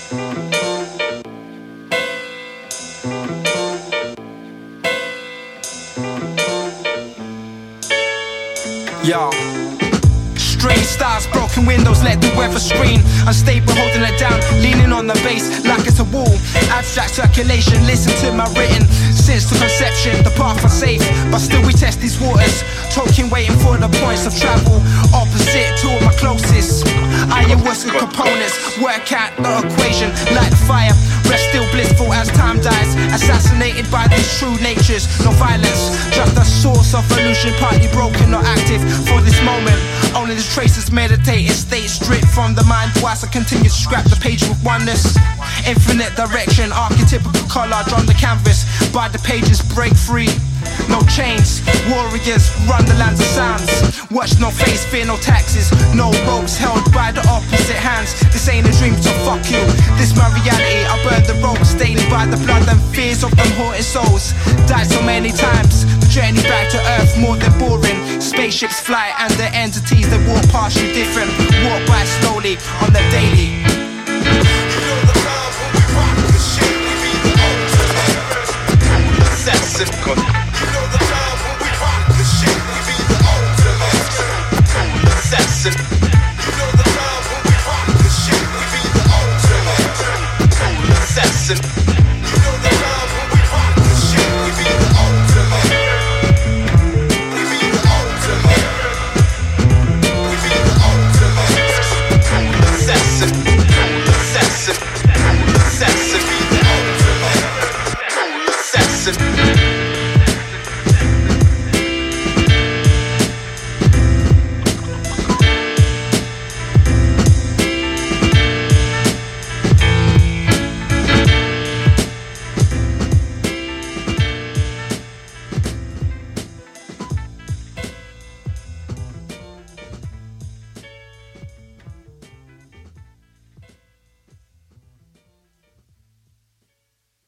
Yo. Strange stars, broken windows, let the weather screen. Unstable, holding it down, leaning on the base like it's a wall. Abstract circulation, listen to my written. Since the conception, the path are safe, but still we test these waters. Talking, waiting for the points of travel. Opposite, two of my closest. Ayahuasca components, work out the equation. Light the fire, rest still blissful as time dies. Assassinated by these true natures, no violence. Just a source of illusion, partly broken, not active. For this moment, only the traces meditated state stripped from the mind. Whilst I continue to scrap the page with oneness. Infinite direction, archetypical collage on the canvas. By the pages break free. No chains, warriors run the lands of sounds. Watch no face, fear no taxes. No ropes held by the opposite hands. This ain't a dream, so fuck you. This my reality, I burn the ropes. Stained by the blood and fears of them haunted souls. Died so many times, the journey back to earth more than boring. Spaceships fly and the entities that walk past you different. Walk by slowly on the daily.